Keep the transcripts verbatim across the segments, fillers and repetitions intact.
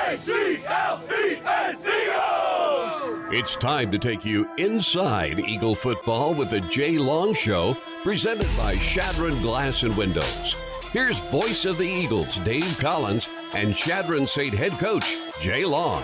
A G L E S, Eagles! It's time to take you inside Eagle football with the Jay Long Show, presented by Shadron Glass and Windows. Here's voice of the Eagles, Dave Collins, and Shadron State head coach, Jay Long.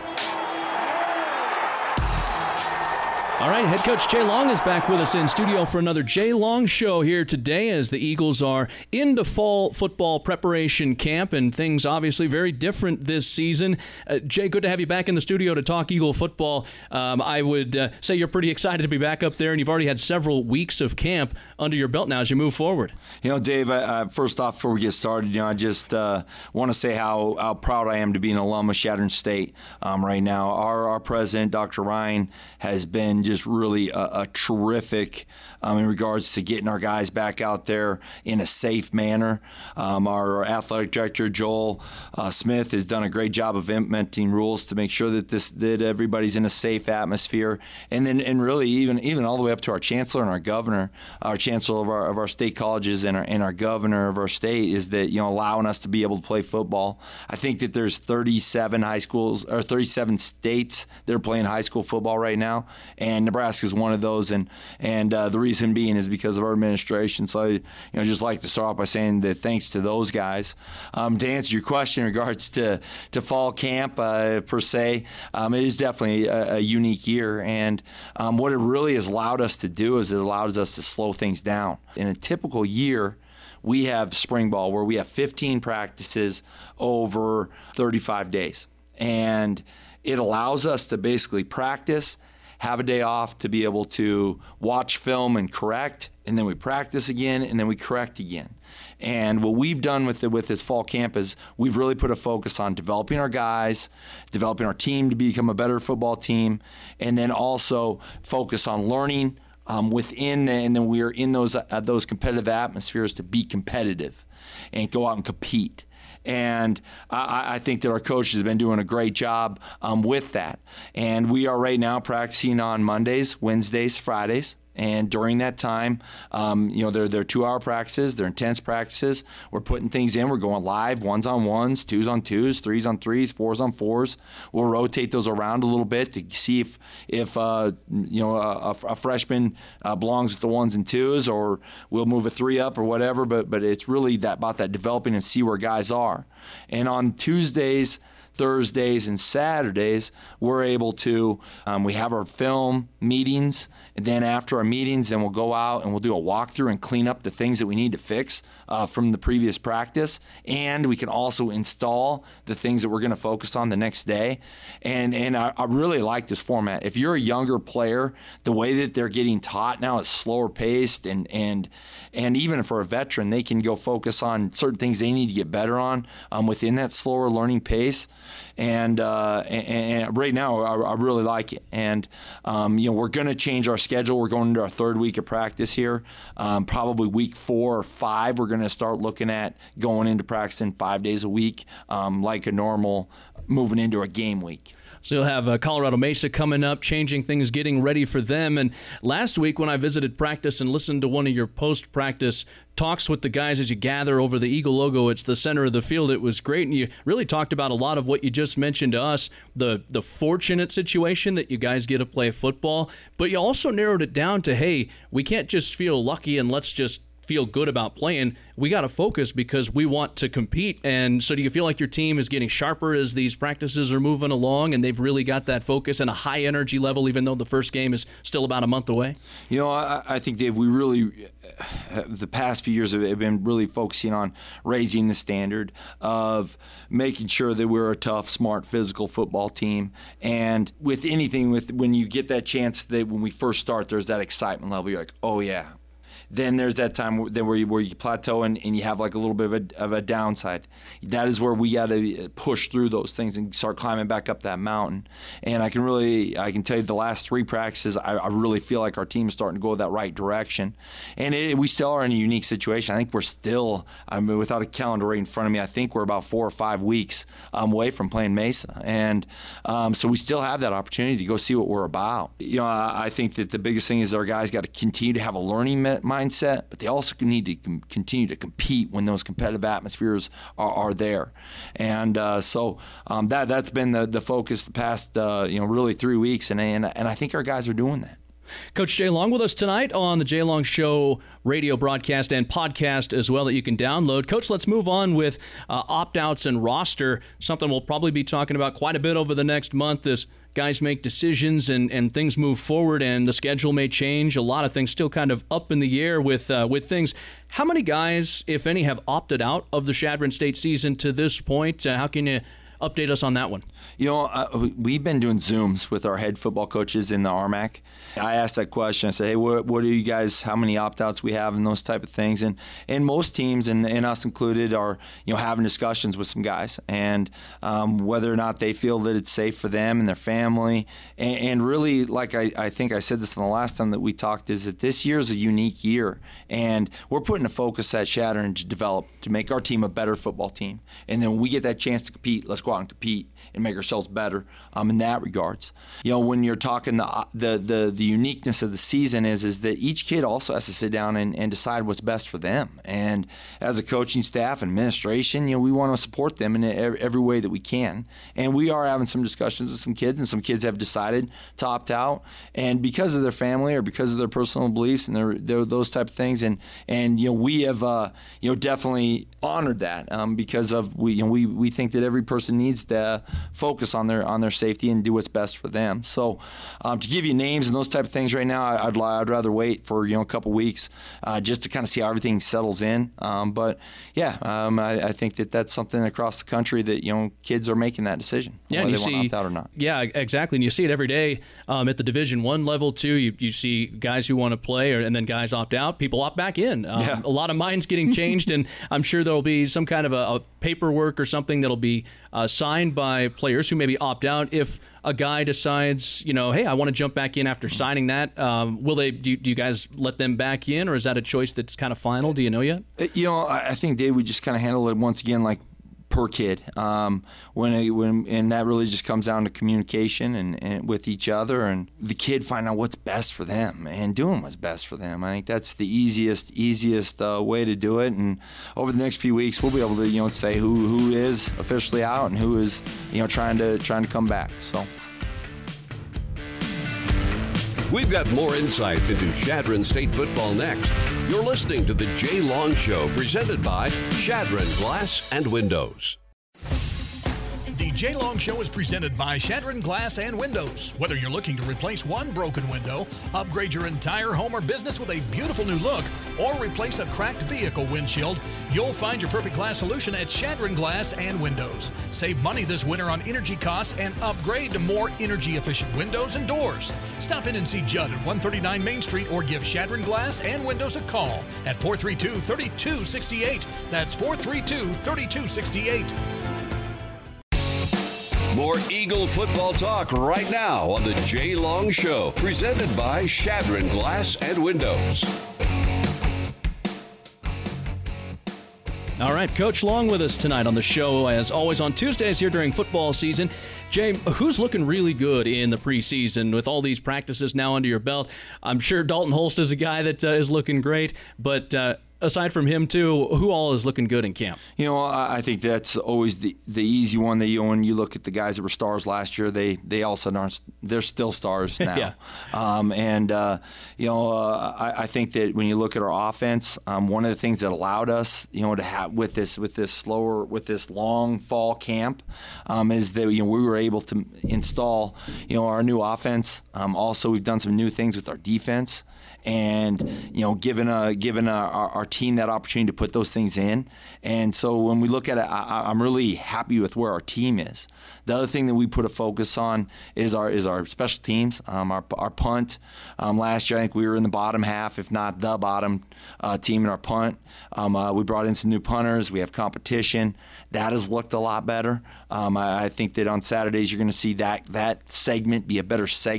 All right, head coach Jay Long is back with us in studio for another Jay Long Show here today as the Eagles are into fall football preparation camp, and things obviously very different this season. Uh, Jay, good to have you back in the studio to talk Eagle football. Um, I would uh, say you're pretty excited to be back up there, and you've already had several weeks of camp under your belt now as you move forward. You know, Dave, I, I, first off, before we get started, you know, I just uh, want to say how, how proud I am to be an alum of Shadron State um, right now. Our, our president, Doctor Ryan, has been just really a, a terrific um, in regards to getting our guys back out there in a safe manner. Um, our athletic director, Joel uh, Smith, has done a great job of implementing rules to make sure that this that everybody's in a safe atmosphere. And then, and really, even even all the way up to our chancellor and our governor, our chancellor of our of our state colleges and our and our governor of our state, is that, you know, allowing us to be able to play football. I think that there's thirty-seven high schools or thirty-seven states that are playing high school football right now, and Nebraska is one of those, and and uh, the reason being is because of our administration. So I, you know, just like to start off by saying that thanks to those guys. Um, to answer your question in regards to to fall camp uh, per se, um, it is definitely a, a unique year, and um, what it really has allowed us to do is it allows us to slow things down. In a typical year, we have spring ball where we have fifteen practices over thirty-five days, and it allows us to basically practice, have a day off to be able to watch film and correct, and then we practice again, and then we correct again. And what we've done with the, with this fall camp is we've really put a focus on developing our guys, developing our team to become a better football team, and then also focus on learning um, within, the, and then we're in those uh, those competitive atmospheres to be competitive and go out and compete. And I, I think that our coaches have been doing a great job um, with that. And we are right now practicing on Mondays, Wednesdays, Fridays. And during that time, um, you know, they're, they're two-hour practices, they're intense practices. We're putting things in. We're going live, ones on ones, twos on twos, threes on threes, fours on fours. We'll rotate those around a little bit to see if, if uh, you know, a, a freshman uh, belongs with the ones and twos, or we'll move a three up or whatever. But but it's really that about that developing and see where guys are. And on Tuesdays, Thursdays, and Saturdays, we're able to, um, we have our film meetings, and then after our meetings, then we'll go out and we'll do a walkthrough and clean up the things that we need to fix uh, from the previous practice, and we can also install the things that we're going to focus on the next day. And and I, I really like this format. If you're a younger player, the way that they're getting taught now is slower paced, and and and even for a veteran, they can go focus on certain things they need to get better on um, within that slower learning pace. And, uh, and, and right now, I, I really like it. And, um, you know, we're going to change our schedule. We're going into our third week of practice here. Um, probably week four or five, we're going to start looking at going into practicing five days a week, um, like a normal, moving into a game week. So you'll have uh, Colorado Mesa coming up, changing things, getting ready for them. And last week when I visited practice and listened to one of your post-practice talks with the guys as you gather over the Eagle logo, it's the center of the field, it was great. And you really talked about a lot of what you just mentioned to us, the, the fortunate situation that you guys get to play football. But you also narrowed it down to, hey, we can't just feel lucky and let's just feel good about playing. We got to focus because we want to compete. And so do you feel like your team is getting sharper as these practices are moving along and they've really got that focus and a high energy level, even though the first game is still about a month away? You know, I, I think, Dave, we really, the past few years have been really focusing on raising the standard of making sure that we're a tough, smart, physical football team. And with anything, with when you get that chance, that when we first start, there's that excitement level. You're like, oh, yeah. Then there's that time where you, where you plateau and, and you have like a little bit of a, of a downside. That is where we got to push through those things and start climbing back up that mountain. And I can really, I can tell you the last three practices, I, I really feel like our team is starting to go that right direction. And it, we still are in a unique situation. I think we're still, I mean, without a calendar right in front of me, I think we're about four or five weeks um, away from playing Mesa. And um, so we still have that opportunity to go see what we're about. You know, I, I think that the biggest thing is our guys got to continue to have a learning mindset. mindset, but they also need to com- continue to compete when those competitive atmospheres are, are there. And uh, so um, that that's been the the focus the past uh, you know really three weeks, and and and I think our guys are doing that. Coach Jay Long with us tonight on the Jay Long Show radio broadcast and podcast as well that you can download. Coach, let's move on with uh, opt-outs and roster, something we'll probably be talking about quite a bit over the next month as guys make decisions and, and things move forward and the schedule may change. A lot of things still kind of up in the air with uh, with things. How many guys, if any, have opted out of the Chadron State season to this point? Uh, how can you update us on that one? You know, uh, we've been doing Zooms with our head football coaches in the R M A C. I asked that question. I said, hey, what, what are you guys, how many opt-outs we have and those type of things? And and most teams, and, and us included, are you know having discussions with some guys. And um, whether or not they feel that it's safe for them and their family. And, and really, like I, I think I said this the last time that we talked, is that this year is a unique year. And we're putting a focus at Chadron to develop, to make our team a better football team. And then when we get that chance to compete, let's go out and compete and make ourselves better um, in that regards. You know, when you're talking the the the, the uniqueness of the season is is that each kid also has to sit down and, and decide what's best for them. And as a coaching staff and administration, you know, we want to support them in every, every way that we can. And we are having some discussions with some kids, and some kids have decided to opt out, and because of their family or because of their personal beliefs and their, their those type of things. And and you know, we have uh, you know definitely honored that um, because of we you know we we think that every person needs to focus on their on their safety and do what's best for them. So um, to give you names and those type of things right now, I'd I'd rather wait for you know a couple weeks uh, just to kind of see how everything settles in. Um, but yeah, um, I, I think that that's something across the country that you know kids are making that decision yeah, whether you they see, want to opt out or not. Yeah, exactly. And you see it every day um, at the Division One level too. You you see guys who want to play, or, and then guys opt out. People opt back in. Um, yeah. A lot of minds getting changed, and I'm sure there'll be some kind of a, a paperwork or something that'll be uh, signed by players who maybe opt out if a guy decides, you know, hey, I want to jump back in after signing that. Um, will they? Do you, do you guys let them back in, or is that a choice that's kind of final? Do you know yet? You know, I think Dave would just kind of handle it once again like per kid. Um, when a, when and that really just comes down to communication and, and with each other, and the kid find out what's best for them and doing what's best for them. I think that's the easiest easiest uh, way to do it. And over the next few weeks, we'll be able to you know say who who is officially out and who is you know trying to trying to come back. So. We've got more insights into Chadron State football next. You're listening to The Jay Long Show, presented by Chadron Glass and Windows. The Jay Long Show is presented by Chadron Glass and Windows. Whether you're looking to replace one broken window, upgrade your entire home or business with a beautiful new look, or replace a cracked vehicle windshield, you'll find your perfect glass solution at Chadron Glass and Windows. Save money this winter on energy costs and upgrade to more energy-efficient windows and doors. Stop in and see Judd at one thirty-nine Main Street, or give Chadron Glass and Windows a call at four three two, three two six eight. That's four three two, three two six eight. More Eagle football talk right now on the Jay Long Show, presented by Chadron Glass and Windows. All right, Coach Long with us tonight on the show, as always on Tuesdays here during football season. Jay, who's looking really good in the preseason with all these practices now under your belt? I'm sure Dalton Holst is a guy that uh, is looking great, but uh, aside from him too, who all is looking good in camp? You know, I think that's always the the easy one. That you know, when you look at the guys that were stars last year, they they all of a sudden aren't. They're still stars now. yeah. Um, and uh, you know, uh, I, I think that when you look at our offense, um, one of the things that allowed us, you know, to have with this with this slower with this long fall camp, um, is that you know we were able to install you know our new offense. Um, also, we've done some new things with our defense. And you know, given a given a, our, our team that opportunity to put those things in, and so when we look at it, I, I'm really happy with where our team is. The other thing that we put a focus on is our is our special teams, um, our our punt. Um, last year, I think we were in the bottom half, if not the bottom uh, team in our punt. Um, uh, we brought in some new punters. We have competition. That has looked a lot better. Um, I, I think that on Saturdays you're going to see that that segment be a better segment.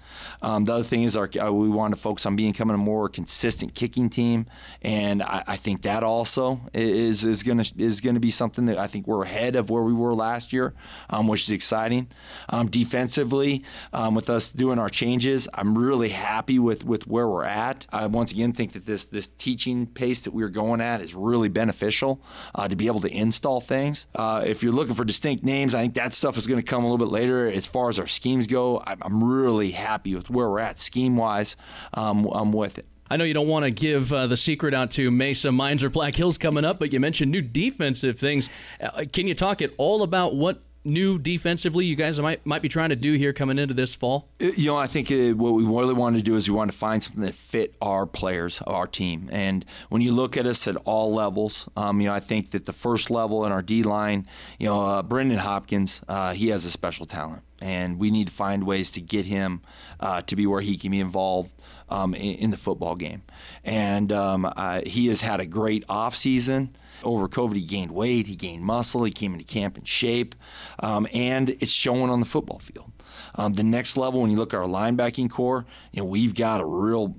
Um, the other thing is our uh, we want to focus on becoming a more consistent kicking team, and I, I think that also is is going to is going to be something that I think we're ahead of where we were last year, um, which is exciting. Um, defensively, um, with us doing our changes, I'm really happy with, with where we're at. I once again think that this this teaching pace that we're going at is really beneficial uh, to be able to install things. Uh, if you're looking for distinct names, I think that stuff is going to come a little bit later. As far as our schemes go, I'm, I'm really happy with where we're at scheme-wise. Um, I'm with it. I know you don't want to give uh, the secret out to Mesa, Mines, or Black Hills coming up, but you mentioned new defensive things. Uh, can you talk at all about what new defensively you guys might might be trying to do here coming into this fall? You know, I think uh, what we really wanted to do is we wanted to find something that fit our players, our team. And when you look at us at all levels, um, you know, I think that the first level in our D-line, you know, uh, Brendan Hopkins, uh, he has a special talent. And we need to find ways to get him uh, to be where he can be involved um, in, in the football game. And um, uh, he has had a great offseason. Over COVID, he gained weight, he gained muscle, he came into camp in shape, um, and it's showing on the football field. Um, the next level, when you look at our linebacking core, you know, we've got a real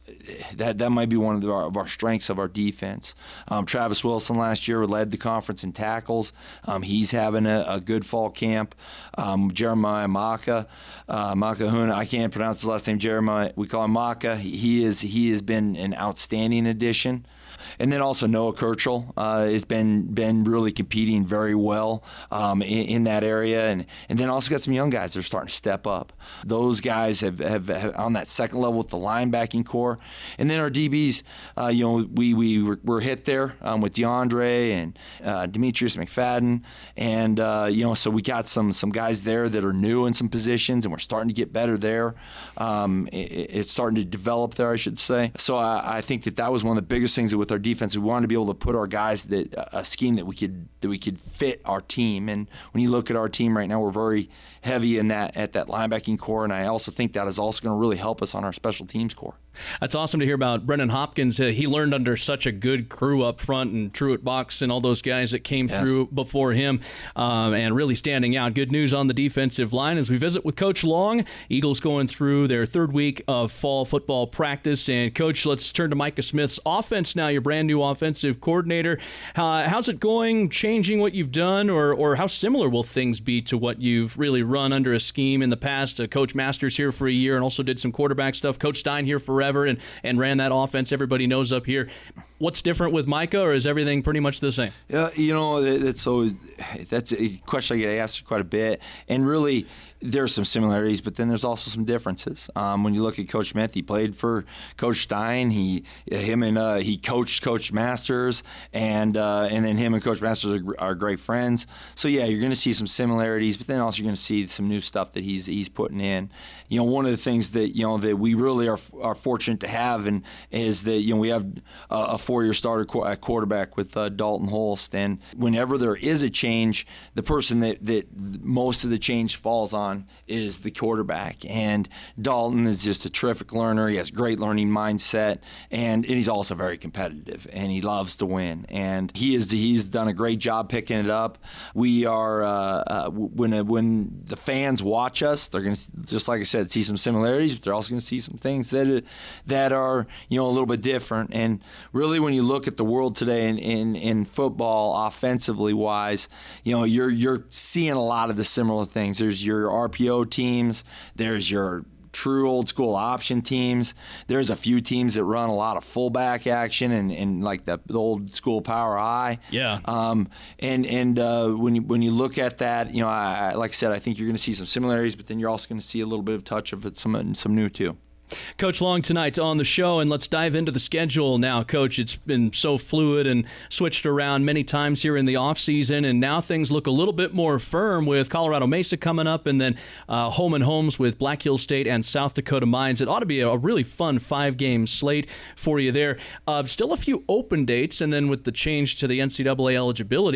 That that might be one of, the, of our strengths of our defense. Um, Travis Wilson last year led the conference in tackles. Um, he's having a, a good fall camp. Um, Jeremiah Maka, uh, Makahuna, I can't pronounce his last name. Jeremiah, we call him Maka. He is he has been an outstanding addition. And then also Noah Kirchel uh, has been been really competing very well um, in, in that area, and and then also got some young guys that are starting to step up. Those guys have, have, have on that second level with the linebacking core, and then our D Bs. Uh, you know, we we were, were hit there um, with DeAndre and uh, Demetrius McFadden, and uh, you know, so we got some some guys there that are new in some positions, and we're starting to get better there. Um, it, it's starting to develop there, I should say. So I, I think that that was one of the biggest things with our defense. We wanted to be able to put our guys that a scheme that we could that we could fit our team. And when you look at our team right now, we're very heavy in that at that linebacking core, and I also think that is also going to really help us on our special teams core. That's awesome to hear about Brendan Hopkins. Uh, he learned under such a good crew up front, and Truett Box and all those guys that came yes. through before him, um, and really standing out. Good news on the defensive line as we visit with Coach Long. Eagles going through their third week of fall football practice. And Coach, let's turn to Micah Smith's offense now, your brand new offensive coordinator. Uh, how's it going, changing what you've done, or or how similar will things be to what you've really run under a scheme in the past? Uh, Coach Masters here for a year and also did some quarterback stuff. Coach Stein here forever and, and ran that offense everybody knows up here. What's different with Micah, or is everything pretty much the same? Yeah, you know, that's always that's a question I get asked quite a bit, and really there are some similarities, but then there's also some differences. Um, when you look at Coach Smith, he played for Coach Stein. He, him and uh, he coached Coach Masters, and uh, and then him and Coach Masters are, are great friends. So yeah, you're going to see some similarities, but then also you're going to see some new stuff that he's he's putting in. You know, one of the things that you know that we really are are fortunate to have, and is that you know we have a, a four-year starter qu- at quarterback with uh, Dalton Holst, and whenever there is a change, the person that that most of the change falls on is the quarterback. And Dalton is just a terrific learner. He has a great learning mindset, and, and he's also very competitive, and he loves to win. And he is he's done a great job picking it up. We are uh, uh, when uh, when the fans watch us, they're going to, just like I said, see some similarities, but they're also going to see some things that uh, that are you know a little bit different. And really, when you look at the world today in in, in football, offensively wise, you know you're you're seeing a lot of the similar things. There's your R P O teams, there's your true old school option teams, there's a few teams that run a lot of fullback action and, and like the, the old school power I. Yeah. Um, and and uh, when you when you look at that, you know, I, like I said, I think you're going to see some similarities, but then you're also going to see a little bit of touch of it, some some new too. Coach Long tonight on the show, and let's dive into the schedule now. Coach, it's been so fluid and switched around many times here in the offseason, and now things look a little bit more firm with Colorado Mesa coming up, and then uh, home and homes with Black Hills State and South Dakota Mines. It ought to be a really fun five-game slate for you there. Uh, still a few open dates, and then with the change to the N C double A eligibility,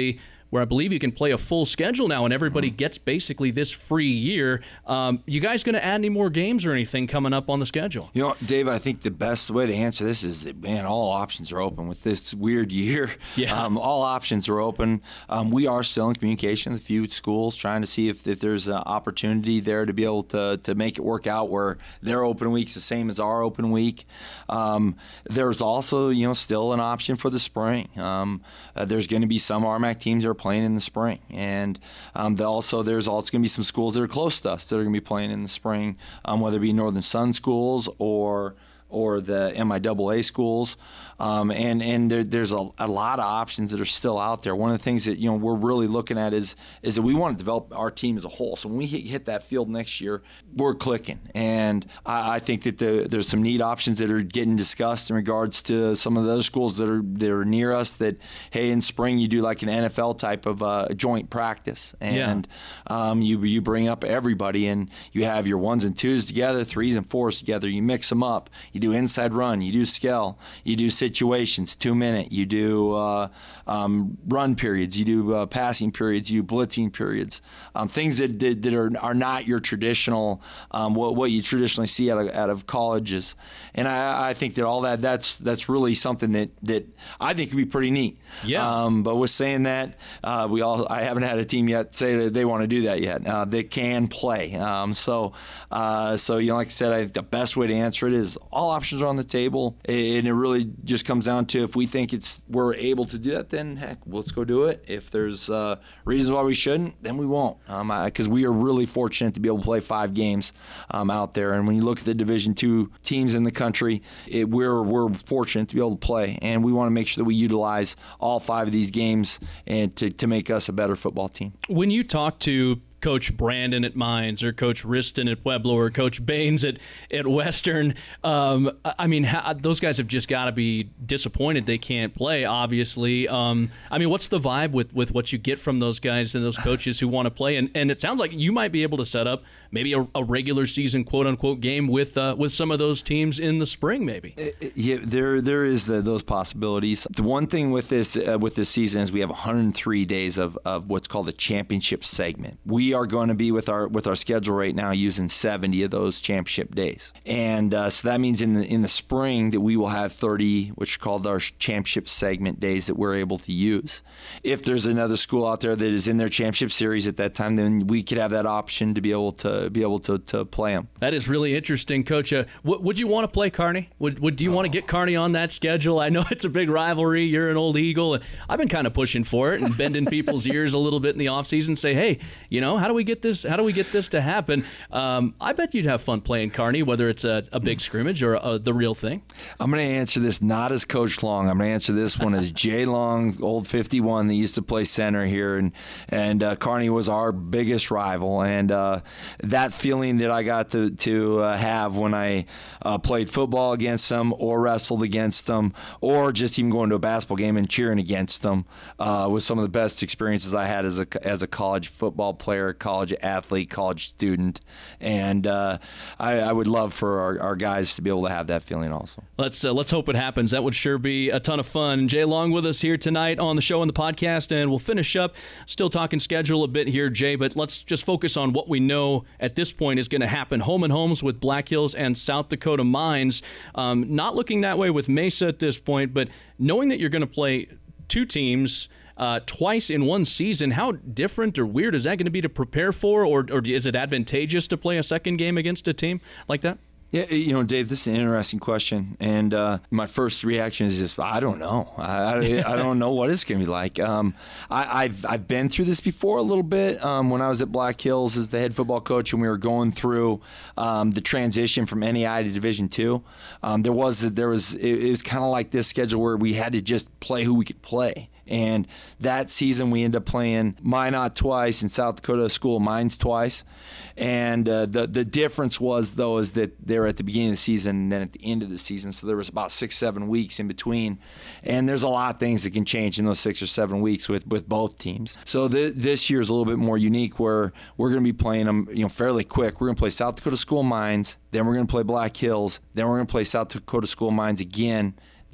where I believe you can play a full schedule now and everybody gets basically this free year. Um, you guys going to add any more games or anything coming up on the schedule? You know, Dave, I think the best way to answer this is that, man, all options are open with this weird year. Yeah. Um, all options are open. Um, we are still in communication with a few schools trying to see if, if there's an opportunity there to be able to, to make it work out where their open week's the same as our open week. Um, there's also, you know, still an option for the spring. Um, uh, there's going to be some R M A C teams that are playing in the spring. And um, the, also there's also going to be some schools that are close to us that are going to be playing in the spring, um, whether it be Northern Sun schools or or the M I A A schools. Um, and and there, there's a, a lot of options that are still out there. One of the things that you know we're really looking at is is that we want to develop our team as a whole. So when we hit, hit that field next year, we're clicking. And I, I think that the, there's some neat options that are getting discussed in regards to some of the other schools that are that are near us. That hey, in spring you do like an N F L type of uh, joint practice, and yeah. um, you you bring up everybody, and you have your ones and twos together, threes and fours together. You mix them up. You do inside run. You do scale. You do situations, two minute. You do uh, um, run periods. You do uh, passing periods. You do blitzing periods. Um, things that, that that are are not your traditional um, what what you traditionally see out of, out of colleges. And I, I think that all that that's that's really something that, that I think could be pretty neat. Yeah. Um, but with saying that, uh, we all I haven't had a team yet say that they want to do that yet. Uh, they can play. Um, so uh, so you know, like I said, I think the best way to answer it is all options are on the table, and it really just comes down to if we think it's we're able to do that, then heck, let's go do it. If there's uh, reasons why we shouldn't, then we won't, because um, we are really fortunate to be able to play five games um, out there. And when you look at the Division two teams in the country, it, we're we're fortunate to be able to play, and we want to make sure that we utilize all five of these games and to to make us a better football team. When you talk to Coach Brandon at Mines or Coach Riston at Pueblo or Coach Baines at, at Western, um, I mean, how, those guys have just got to be disappointed they can't play, obviously. Um, I mean, what's the vibe with, with what you get from those guys and those coaches who want to play? And, and it sounds like you might be able to set up maybe a, a regular season quote-unquote game with uh, with some of those teams in the spring, maybe. Yeah, there there is the, those possibilities. The one thing with this uh, with this season is we have one hundred three days of, of what's called a championship segment. We are going to be with our with our schedule right now using seventy of those championship days, and uh, so that means in the in the spring that we will have thirty, which are called our championship segment days that we're able to use. If there's another school out there that is in their championship series at that time, then we could have that option to be able to be able to, to play them. That is really interesting, Coach. Uh, w- would you want to play Kearney? Would would do you oh. want to get Kearney on that schedule? I know it's a big rivalry. You're an old Eagle, and I've been kind of pushing for it and bending people's ears a little bit in the offseason. Say, hey, you know, how do we get this? How do we get this to happen? Um, I bet you'd have fun playing Kearney, whether it's a, a big scrimmage or a, the real thing. I'm going to answer this not as Coach Long. I'm going to answer this one as Jay Long, old fifty-one, that used to play center here, and and uh, Kearney was our biggest rival, and uh, that feeling that I got to to uh, have when I uh, played football against them, or wrestled against them, or just even going to a basketball game and cheering against them uh, was some of the best experiences I had as a as a college football player, college athlete, college student, and uh, I, I would love for our, our guys to be able to have that feeling also. Let's uh, let's hope it happens. That would sure be a ton of fun. Jay Long with us here tonight on the show and the podcast, and we'll finish up still talking schedule a bit here, Jay, but let's just focus on what we know at this point is going to happen. Home and homes with Black Hills and South Dakota Mines. Um, not looking that way with Mesa at this point, but knowing that you're going to play two teams Uh, twice in one season, how different or weird is that going to be to prepare for, or, or is it advantageous to play a second game against a team like that? Yeah, you know, Dave, this is an interesting question, and uh, my first reaction is just, I don't know. I, I, I don't know what it's going to be like. Um, I, I've I've been through this before a little bit um, when I was at Black Hills as the head football coach, and we were going through um, the transition from N A I to Division Two. Um, there was there was it, it was kind of like this schedule where we had to just play who we could play. And that season, we ended up playing Minot twice and South Dakota School of Mines twice. And uh, the the difference was, though, is that they were at the beginning of the season and then at the end of the season. So there was about six, seven weeks in between. And there's a lot of things that can change in those six or seven weeks with, with both teams. So th- this year is a little bit more unique, where we're going to be playing them, you know, fairly quick. We're going to play South Dakota School of Mines, then we're going to play Black Hills, then we're going to play South Dakota School of Mines again.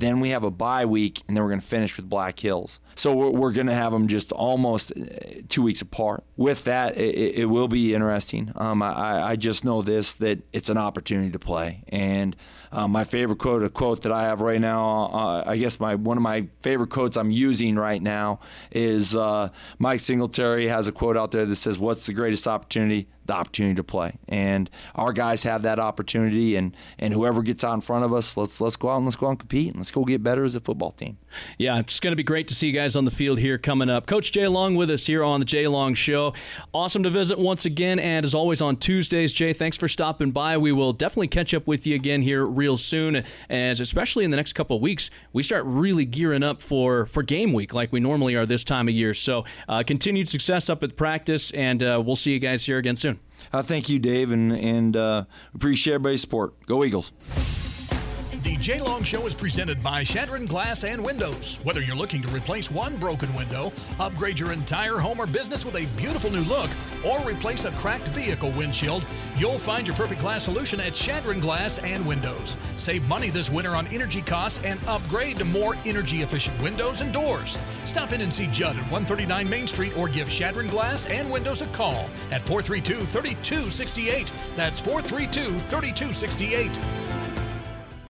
Then we have a bye week, and then we're going to finish with Black Hills. So we're, we're going to have them just almost two weeks apart. With that, it, it will be interesting. Um, I, I just know this, that it's an opportunity to play. And uh, my favorite quote, a quote that I have right now, uh, I guess my one of my favorite quotes I'm using right now is uh, Mike Singletary has a quote out there that says, "What's the greatest opportunity? The opportunity to play." And our guys have that opportunity, and, and whoever gets out in front of us, let's let's go out and let's go out and compete, and let's go get better as a football team. Yeah, it's going to be great to see you guys on the field here coming up. Coach Jay Long with us here on the Jay Long Show. Awesome to visit once again, and as always on Tuesdays, Jay, thanks for stopping by. We will definitely catch up with you again here real soon, as especially in the next couple of weeks, we start really gearing up for, for game week like we normally are this time of year. So uh, continued success up at practice, and uh, we'll see you guys here again soon. Uh, thank you, Dave, and, and uh, appreciate everybody's support. Go Eagles. The Jay Long Show is presented by Shadron Glass and Windows. Whether you're looking to replace one broken window, upgrade your entire home or business with a beautiful new look, or replace a cracked vehicle windshield, you'll find your perfect glass solution at Shadron Glass and Windows. Save money this winter on energy costs and upgrade to more energy-efficient windows and doors. Stop in and see Judd at one thirty-nine Main Street, or give Shadron Glass and Windows a call at four three two, three two six eight. That's four three two, three two six eight.